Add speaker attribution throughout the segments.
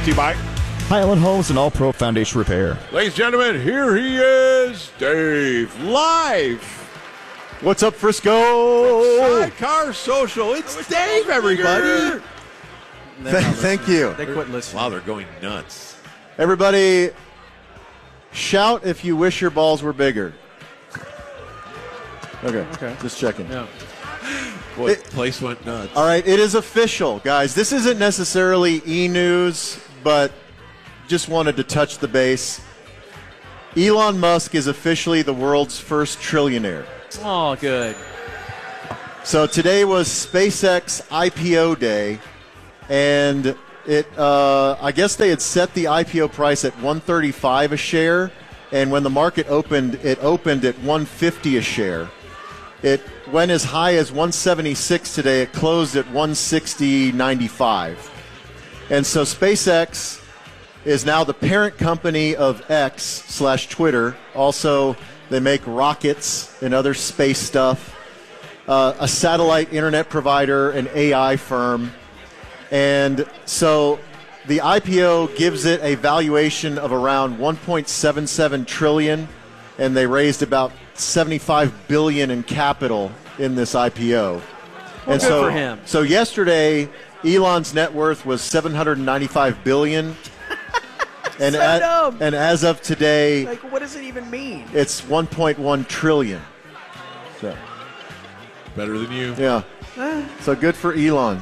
Speaker 1: to you by
Speaker 2: Highland Homes and All Pro Foundation Repair.
Speaker 1: Ladies and gentlemen, here he is, Dave, live.
Speaker 3: What's up, Frisco?
Speaker 1: Sidecar Social. It's Dave, everybody.
Speaker 3: Thank you.
Speaker 4: They quit listening.
Speaker 1: Wow, they're going nuts.
Speaker 3: Everybody, shout if you wish your balls were bigger. Okay. Just checking.
Speaker 4: Yeah.
Speaker 1: Boy, place went nuts.
Speaker 3: All right, it is official, guys. This isn't necessarily e-news, but just wanted to touch the base. Elon Musk is officially the world's first trillionaire.
Speaker 4: Oh, good.
Speaker 3: So today was SpaceX IPO day, and I guess they had set the IPO price at $135 a share, and when the market opened, it opened at $150 a share. It went as high as $176 today. It closed at $160.95. And so SpaceX is now the parent company of X/Twitter. Also, they make rockets and other space stuff, a satellite internet provider, an AI firm. And so the IPO gives it a valuation of around $1.77 trillion, and they raised about $75 billion in capital in this IPO.
Speaker 4: Well, good for him.
Speaker 3: So yesterday, Elon's net worth was $795 billion. And,
Speaker 4: dumb.
Speaker 3: And as of today,
Speaker 4: Like, what does it even mean?
Speaker 3: it's $1.1 trillion. So,
Speaker 1: Better than you.
Speaker 3: yeah. So good for Elon.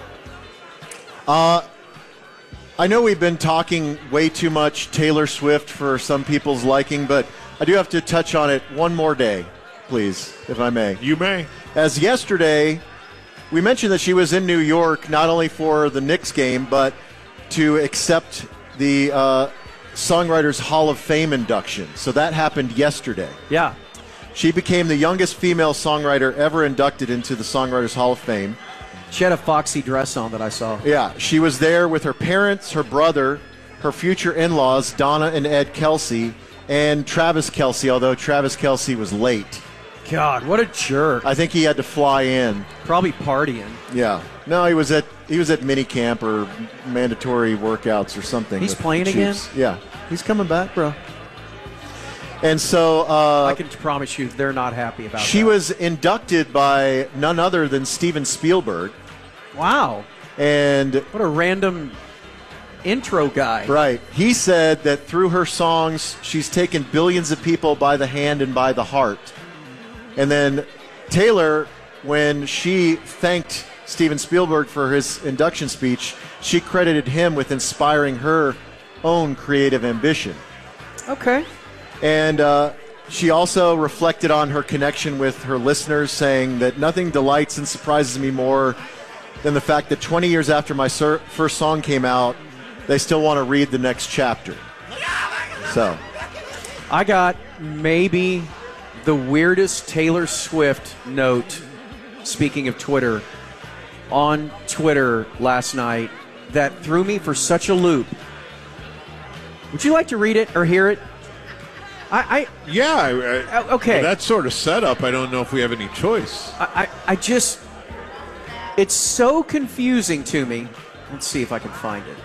Speaker 3: I know we've been talking way too much Taylor Swift for some people's liking, but I do have to touch on it one more day, please, if I may.
Speaker 1: You may.
Speaker 3: As yesterday, we mentioned that she was in New York not only for the Knicks game, but to accept the Songwriters Hall of Fame induction. So that happened yesterday.
Speaker 4: Yeah.
Speaker 3: She became the youngest female songwriter ever inducted into the Songwriters Hall of Fame.
Speaker 4: She had a foxy dress on that I saw.
Speaker 3: Yeah, she was there with her parents, her brother, her future in-laws, Donna and Ed Kelsey, and Travis Kelsey, although Travis Kelsey was late.
Speaker 4: God, what a jerk.
Speaker 3: I think he had to fly in.
Speaker 4: Probably partying.
Speaker 3: Yeah. No, he was at mini camp or mandatory workouts or something.
Speaker 4: He's
Speaker 3: with
Speaker 4: playing
Speaker 3: the
Speaker 4: again?
Speaker 3: Chiefs. Yeah. He's coming back, bro. And so
Speaker 4: I can promise you they're not happy about
Speaker 3: she
Speaker 4: that.
Speaker 3: was inducted by none other than Steven Spielberg.
Speaker 4: Wow.
Speaker 3: And
Speaker 4: What a random intro guy.
Speaker 3: right, he said that through her songs, she's taken billions of people by the hand and by the heart. And then Taylor, when she thanked Steven Spielberg for his induction speech, she credited him with inspiring her own creative ambition.
Speaker 4: Okay.
Speaker 3: And she also reflected on her connection with her listeners, saying that nothing delights and surprises me more than the fact that 20 years after my first song came out, they still want to read the next chapter. So,
Speaker 4: I got maybe the weirdest Taylor Swift note, speaking of Twitter, on Twitter last night that threw me for such a loop. Would you like to read it or hear it?
Speaker 1: Yeah.
Speaker 4: Okay.
Speaker 1: With that sort of setup, I don't know if we have any choice.
Speaker 4: I just, it's so confusing to me. Let's see if I can find it.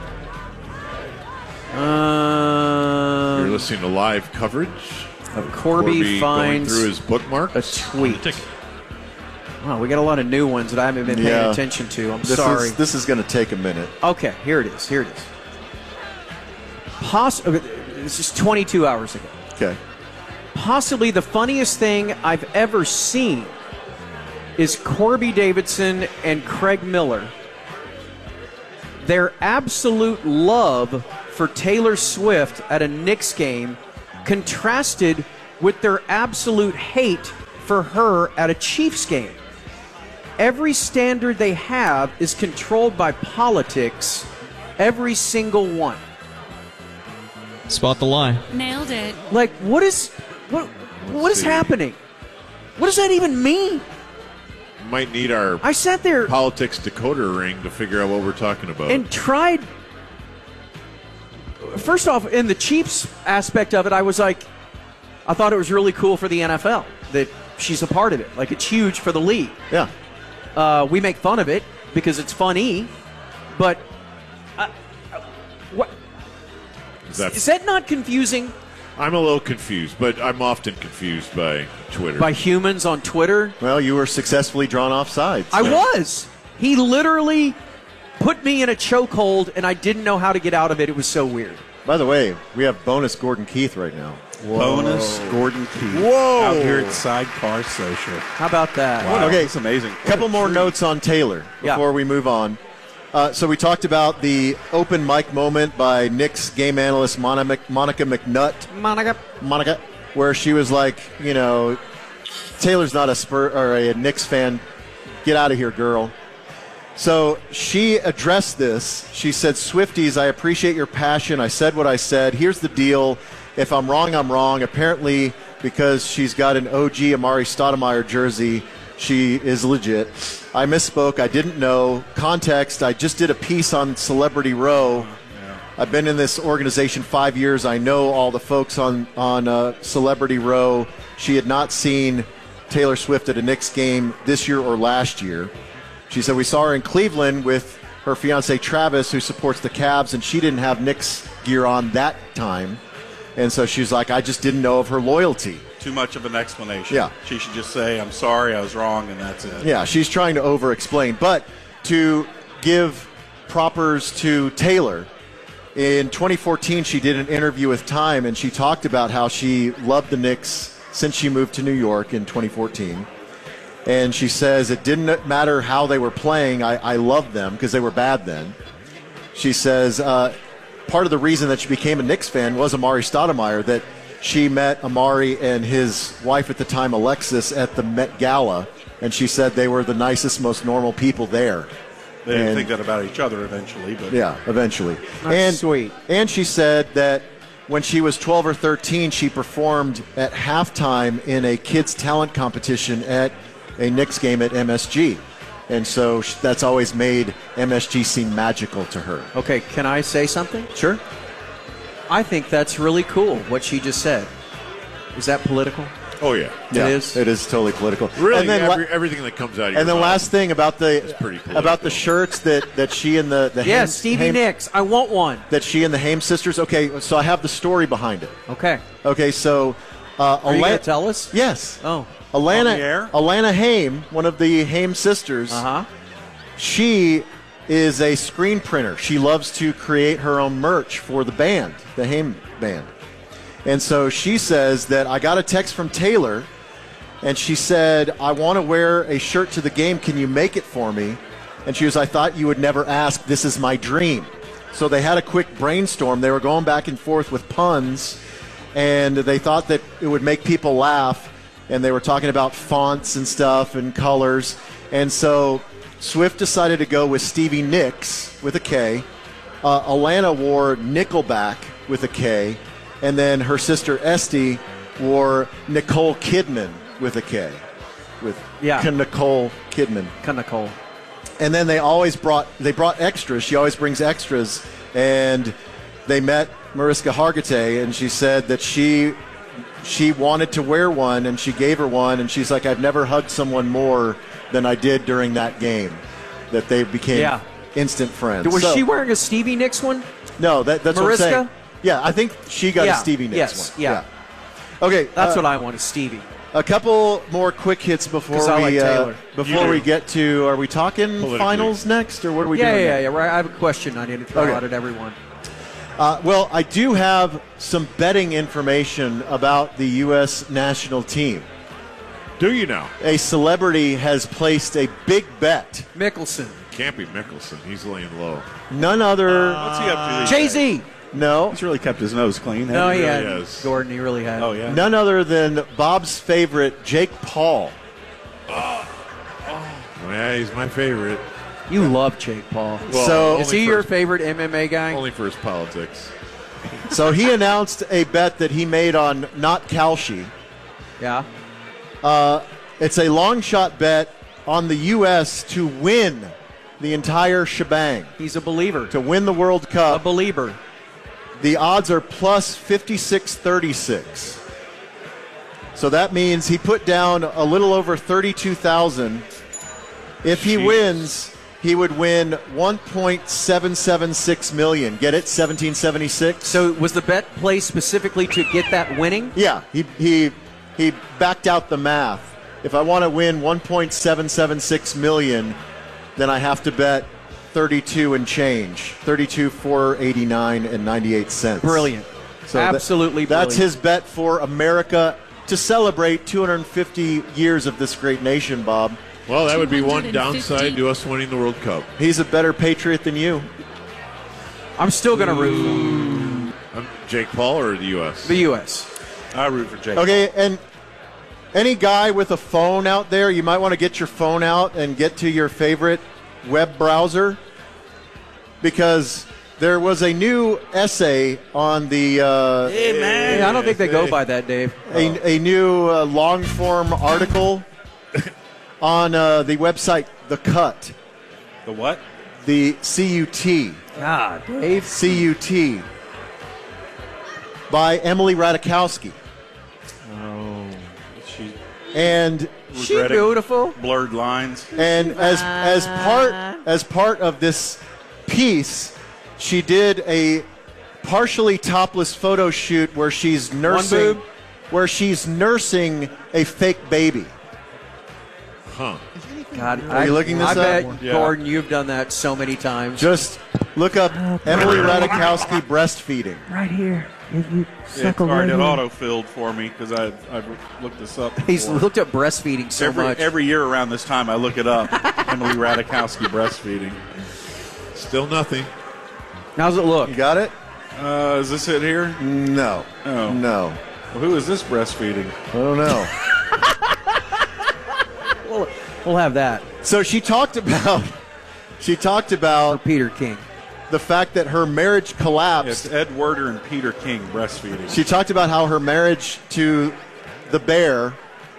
Speaker 1: You're listening to live coverage
Speaker 4: of Corby finds
Speaker 1: going through his bookmark.
Speaker 4: a tweet. Wow, we got a lot of new ones that I haven't been paying
Speaker 3: Yeah.
Speaker 4: attention to. I'm
Speaker 3: this
Speaker 4: sorry.
Speaker 3: this is going to take a minute.
Speaker 4: Okay, here it is. This is 22 hours ago.
Speaker 3: Okay.
Speaker 4: Possibly the funniest thing I've ever seen is Corby Davidson and Craig Miller. Their absolute love for Taylor Swift at a Knicks game contrasted with their absolute hate for her at a Chiefs game. Every standard they have is controlled by politics, every single one.
Speaker 5: Spot the lie.
Speaker 6: Nailed it.
Speaker 4: Like, what is happening? What does that even mean?
Speaker 1: Might need our
Speaker 4: I sat there
Speaker 1: politics decoder ring to figure out what we're talking about.
Speaker 4: and tried. First off, in the Chiefs aspect of it, I was like, I thought it was really cool for the NFL that she's a part of it. Like, it's huge for the league.
Speaker 3: Yeah.
Speaker 4: We make fun of it because it's funny, but Is that not confusing?
Speaker 1: I'm a little confused, but I'm often confused by Twitter.
Speaker 4: By humans on Twitter?
Speaker 3: Well, you were successfully drawn off sides.
Speaker 4: I was. He literally put me in a chokehold, and I didn't know how to get out of it. It was so weird.
Speaker 3: By the way, we have bonus Gordon Keith right now.
Speaker 6: Bonus Gordon Keith.
Speaker 1: Whoa.
Speaker 6: Out here at Sidecar Social.
Speaker 4: How about that?
Speaker 6: Wow.
Speaker 3: Okay.
Speaker 6: It's amazing.
Speaker 3: A couple more notes on Taylor before we move on. So we talked about the open mic moment by Knicks game analyst Monica McNutt. Monica, where she was like, Taylor's not a Spur or a Knicks fan. Get out of here, girl. So she addressed this. She said, Swifties, I appreciate your passion. I said what I said. Here's the deal. If I'm wrong, I'm wrong. Apparently, because she's got an OG Amari Stoudemire jersey, she is legit. I misspoke. I didn't know. Context, I just did a piece on Celebrity Row. I've been in this organization 5 years. I know all the folks on Celebrity Row. She had not seen Taylor Swift at a Knicks game this year or last year. She said we saw her in Cleveland with her fiancé Travis, who supports the Cavs, and she didn't have Knicks gear on that time. And so she's like, I just didn't know of her loyalty.
Speaker 6: Too much of an explanation.
Speaker 3: Yeah.
Speaker 6: She should just say, I'm sorry, I was wrong, and that's it.
Speaker 3: Yeah, she's trying to over-explain. But to give propers to Taylor, in 2014 she did an interview with Time, and she talked about how she loved the Knicks since she moved to New York in 2014. And she says it didn't matter how they were playing. I loved them because they were bad then. She says part of the reason that she became a Knicks fan was Amari Stoudemire, that she met Amari and his wife at the time, Alexis, at the Met Gala. And she said they were the nicest, most normal people there.
Speaker 6: They didn't think that about each other eventually. But
Speaker 3: yeah, eventually.
Speaker 4: That's sweet.
Speaker 3: And she said that when she was 12 or 13, she performed at halftime in a kids' talent competition at a Knicks game at MSG. And so that's always made MSG seem magical to her.
Speaker 4: Okay, can I say something?
Speaker 3: Sure.
Speaker 4: I think that's really cool, what she just said. Is that political?
Speaker 1: Oh, yeah.
Speaker 3: Yeah,
Speaker 4: It is?
Speaker 3: It is totally political.
Speaker 1: Really,
Speaker 3: And then
Speaker 1: everything that comes out of your
Speaker 3: and the
Speaker 1: mouth.
Speaker 3: last thing about
Speaker 1: pretty political.
Speaker 3: about the shirts that she and the
Speaker 4: Yeah,
Speaker 3: Haim-
Speaker 4: Stevie
Speaker 3: Haim-
Speaker 4: Nicks. I want one.
Speaker 3: that she and the Haim sisters. Okay, so I have the story behind it.
Speaker 4: Okay.
Speaker 3: Okay, so
Speaker 4: Are you going to tell us?
Speaker 3: Yes.
Speaker 4: Oh.
Speaker 3: Alana,
Speaker 6: On the air?
Speaker 3: Alana Haim, one of the Haim sisters,
Speaker 4: Uh-huh.
Speaker 3: she is a screen printer. She loves to create her own merch for the band, the Haim band. And so she says that I got a text from Taylor, and she said, I want to wear a shirt to the game. Can you make it for me? And she was, I thought you would never ask. This is my dream. So they had a quick brainstorm. They were going back and forth with puns, and they thought that it would make people laugh. And they were talking about fonts and stuff and colors. And so Swift decided to go with Stevie Nicks with a K. Alana wore Nickelback with a K. And then her sister Esty wore Nicole Kidman with a K. With Nicole Kidman.
Speaker 4: Nicole.
Speaker 3: And then they brought extras. She always brings extras. And they met Mariska Hargitay, and she said that she wanted to wear one, and she gave her one, and she's like, I've never hugged someone more than I did during that game, that they became instant friends.
Speaker 4: Was she wearing a Stevie Nicks one?
Speaker 3: No, that's what I'm
Speaker 4: Mariska?
Speaker 3: saying. Yeah, I think she got a Stevie Nicks one.
Speaker 4: Yeah.
Speaker 3: Okay.
Speaker 4: That's what I want, is Stevie.
Speaker 3: A couple more quick hits before
Speaker 4: 'Cause I like Taylor.
Speaker 3: we get to, are we talking finals next, or what are we doing?
Speaker 4: Yeah. Right. I have a question I need to throw out at everyone.
Speaker 3: Well, I do have some betting information about the U.S. national team.
Speaker 1: Do you now?
Speaker 3: A celebrity has placed a big bet.
Speaker 4: Mickelson.
Speaker 1: Can't be Mickelson. He's laying low.
Speaker 3: None other.
Speaker 6: What's he up to these
Speaker 4: Jay-Z.
Speaker 6: days?
Speaker 3: No.
Speaker 6: He's really kept his nose clean.
Speaker 4: No,
Speaker 6: hasn't
Speaker 4: he
Speaker 6: he?
Speaker 4: had.
Speaker 1: has.
Speaker 4: Gordon, he really had.
Speaker 6: Oh, yeah.
Speaker 3: None other than Bob's favorite, Jake Paul.
Speaker 1: Yeah, he's my favorite.
Speaker 4: You love Jake Paul.
Speaker 1: Well,
Speaker 3: So-
Speaker 1: only
Speaker 4: Is he
Speaker 1: for
Speaker 4: your
Speaker 1: his-
Speaker 4: favorite MMA guy?
Speaker 1: Only for his politics.
Speaker 3: So he announced a bet that he made on Not Kalshi.
Speaker 4: Yeah.
Speaker 3: It's a long shot bet on the U.S. to win the entire shebang,
Speaker 4: He's a believer.
Speaker 3: to win the World
Speaker 4: A
Speaker 3: Cup.
Speaker 4: believer.
Speaker 3: The odds are plus 56.36. So that means he put down a little over 32,000. If he
Speaker 1: Jeez.
Speaker 3: wins, he would win $1.776 million. Get it? 1776.
Speaker 4: So was the bet placed specifically to get that winning?
Speaker 3: Yeah, he backed out the math. If I want to win $1.776 million, then I have to bet 32 and change, 32,489 and 98 cents.
Speaker 4: Brilliant.
Speaker 3: So
Speaker 4: Absolutely brilliant.
Speaker 3: That's his bet for America to celebrate 250 years of this great nation, Bob.
Speaker 1: Well, that would be one downside to us winning the World Cup.
Speaker 3: He's a better patriot than you.
Speaker 4: I'm still going to root for him.
Speaker 1: Jake Paul or the U.S.?
Speaker 4: The U.S.
Speaker 6: I root for Jake.
Speaker 3: Okay, and any guy with a phone out there, you might want to get your phone out and get to your favorite web browser, because there was a new essay on the
Speaker 4: Yeah, I don't think they go by that, Dave.
Speaker 3: a new long-form article on the website The Cut.
Speaker 6: The what?
Speaker 3: The CUT.
Speaker 4: God, Dave.
Speaker 3: CUT. By Emily Ratajkowski.
Speaker 6: She
Speaker 3: And
Speaker 4: She
Speaker 6: regretting
Speaker 4: beautiful.
Speaker 6: blurred lines.
Speaker 3: And as part of this piece, she did a partially topless photo shoot where she's nursing a fake baby.
Speaker 1: Huh.
Speaker 4: God,
Speaker 3: Are you looking this
Speaker 4: I
Speaker 3: up?
Speaker 4: bet,
Speaker 6: Yeah.
Speaker 4: Gordon, you've done that so many times.
Speaker 3: Just look up Emily Ratajkowski breastfeeding.
Speaker 7: Right here. You
Speaker 6: It's
Speaker 7: suckle right
Speaker 6: already
Speaker 7: here.
Speaker 6: auto-filled for me because I've looked this up
Speaker 4: He's
Speaker 6: before.
Speaker 4: looked at breastfeeding so much.
Speaker 6: Every year around this time, I look it up. Emily Ratajkowski breastfeeding.
Speaker 1: Still nothing.
Speaker 4: How's it look?
Speaker 3: You got it?
Speaker 6: Is this it here?
Speaker 3: No.
Speaker 6: Oh.
Speaker 3: No.
Speaker 6: Well, who is this breastfeeding?
Speaker 3: I don't know.
Speaker 4: We'll have that
Speaker 3: So she talked about
Speaker 4: for Peter King.
Speaker 3: the fact that her marriage collapsed.
Speaker 6: It's Ed Werder and Peter King breastfeeding.
Speaker 3: She talked about how her marriage to the bear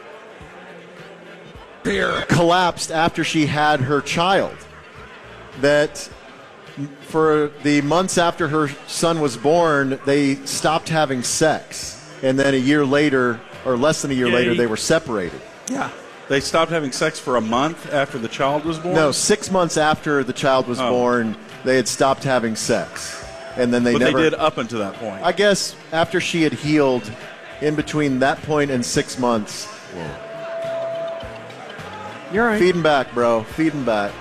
Speaker 3: collapsed after she had her child. That for the months after her son was born, they stopped having sex. And then a year later, or less than a year later, they were separated.
Speaker 4: Yeah.
Speaker 6: They stopped having sex for a month after the child was born?
Speaker 3: No, 6 months after the child was
Speaker 6: Oh.
Speaker 3: born, they had stopped having sex. And then they
Speaker 6: But
Speaker 3: never.
Speaker 6: they did up until that point.
Speaker 3: I guess after she had healed, in between that point and 6 months.
Speaker 4: You're right.
Speaker 3: Feed him back, bro. Feed him back.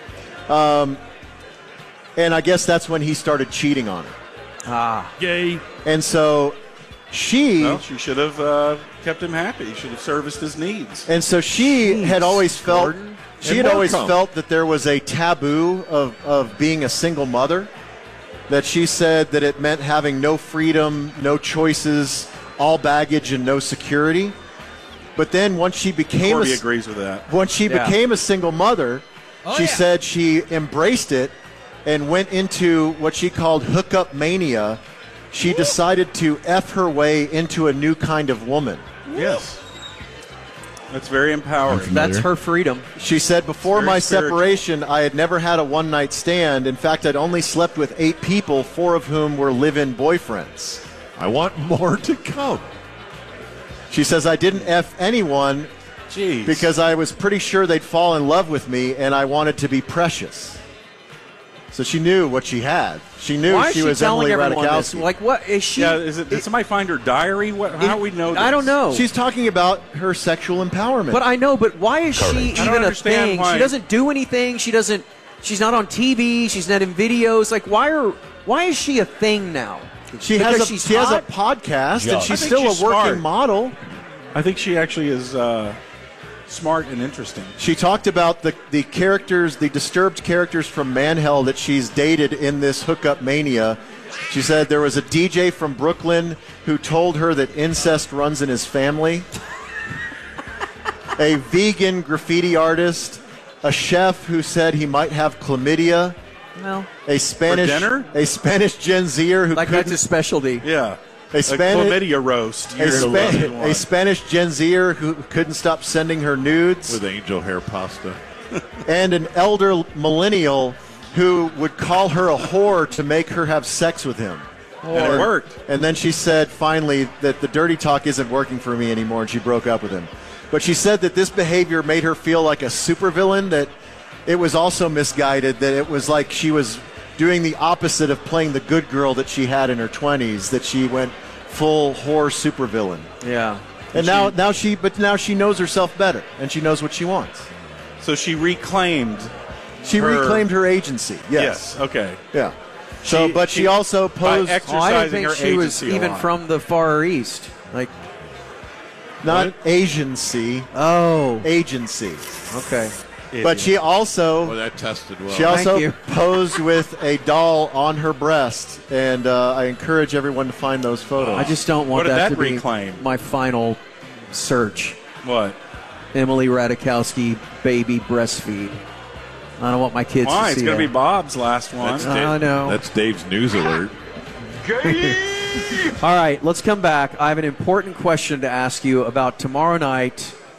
Speaker 3: And I guess that's when he started cheating on her.
Speaker 1: Yay.
Speaker 3: And so she,
Speaker 6: Well, she should have kept him happy. Should have serviced his needs.
Speaker 3: and so she had always felt,
Speaker 4: Gordon.
Speaker 3: she
Speaker 1: And
Speaker 3: had
Speaker 1: more
Speaker 3: always
Speaker 1: come.
Speaker 3: felt that there was a taboo of being a single mother. That she said that it meant having no freedom, no choices, all baggage, and no security. But then once she became
Speaker 6: Corby agrees with that.
Speaker 3: When she
Speaker 4: Yeah.
Speaker 3: became a single mother, she said she embraced it and went into what she called hookup mania. She decided to F her way into a new kind of woman.
Speaker 6: Yes. That's very empowering.
Speaker 4: That's her freedom.
Speaker 3: She said, before
Speaker 6: Very
Speaker 3: my
Speaker 6: spiritual.
Speaker 3: separation, I had never had a one-night stand. In fact, I'd only slept with 8 people, 4 of whom were live-in boyfriends.
Speaker 1: I want more to come.
Speaker 3: She says, I didn't F anyone
Speaker 6: Jeez.
Speaker 3: because I was pretty sure they'd fall in love with me, and I wanted to be precious. So she knew what she had. She knew
Speaker 4: Why is
Speaker 3: she
Speaker 4: she
Speaker 3: was
Speaker 4: telling
Speaker 3: Emily
Speaker 4: everyone this?
Speaker 3: Ratajkowski.
Speaker 4: Like, what is she?
Speaker 6: Yeah, did somebody find her diary? How do we know this?
Speaker 4: I don't know.
Speaker 3: She's talking about her sexual empowerment.
Speaker 4: But I know. But why is she
Speaker 6: don't
Speaker 4: even a
Speaker 6: understand
Speaker 4: thing?
Speaker 6: why.
Speaker 4: She doesn't do anything. She doesn't. She's not on TV. She's not in videos. Like, why is she a thing now?
Speaker 3: she
Speaker 4: Because
Speaker 3: has a
Speaker 4: she's
Speaker 3: she has a
Speaker 4: hot?
Speaker 3: podcast, and
Speaker 1: I
Speaker 3: she's
Speaker 6: think
Speaker 3: still
Speaker 6: she's
Speaker 3: a working
Speaker 6: smart.
Speaker 3: model.
Speaker 6: I think she actually is smart and interesting.
Speaker 3: She talked about the characters, the disturbed characters from Manhell that she's dated in this hookup mania. She said there was a DJ from Brooklyn who told her that incest runs in his family. A vegan graffiti artist, a chef who said he might have chlamydia,
Speaker 4: Well,
Speaker 3: a Spanish
Speaker 6: dinner?
Speaker 3: Gen Zer who
Speaker 4: like that's
Speaker 3: couldn't
Speaker 4: his specialty.
Speaker 6: Yeah.
Speaker 3: a Spanish
Speaker 6: chlamydia roast.
Speaker 3: a,
Speaker 6: Year
Speaker 3: Spa-
Speaker 6: 2001.
Speaker 3: a Spanish Gen Zer who couldn't stop sending her nudes.
Speaker 1: With angel hair pasta.
Speaker 3: And an elder millennial who would call her a whore to make her have sex with him.
Speaker 6: And it worked.
Speaker 3: And then she said finally that the dirty talk isn't working for me anymore, and she broke up with him. But she said that this behavior made her feel like a supervillain, that it was also misguided, that it was like she was doing the opposite of playing the good girl that she had in her 20s, that she went full whore supervillain.
Speaker 4: Yeah.
Speaker 3: And now she knows herself better, and she knows what she wants.
Speaker 6: So she reclaimed.
Speaker 3: She reclaimed her agency. Yes.
Speaker 6: Okay.
Speaker 3: Yeah. So, but she also posed.
Speaker 6: By
Speaker 4: I didn't think
Speaker 6: her
Speaker 4: she was
Speaker 6: agency a
Speaker 4: even
Speaker 6: lot.
Speaker 4: from the Far East. Like,
Speaker 3: Not agency.
Speaker 4: oh,
Speaker 3: Agency.
Speaker 4: okay.
Speaker 3: But she also.
Speaker 1: Well, that tested well.
Speaker 3: She also
Speaker 4: Thank you.
Speaker 3: posed with a doll on her breast, and I encourage everyone to find those photos.
Speaker 4: I just don't want
Speaker 6: What did
Speaker 4: that
Speaker 6: that
Speaker 4: to be
Speaker 6: reclaim?
Speaker 4: my final search.
Speaker 6: What?
Speaker 4: Emily Ratajkowski baby breastfeed. I don't want my kids
Speaker 6: Why?
Speaker 4: to
Speaker 6: It's
Speaker 4: see
Speaker 6: going to
Speaker 4: that.
Speaker 6: be Bob's last one.
Speaker 4: I know.
Speaker 1: That's Dave's news alert.
Speaker 4: All right, let's come back. I have an important question to ask you about tomorrow night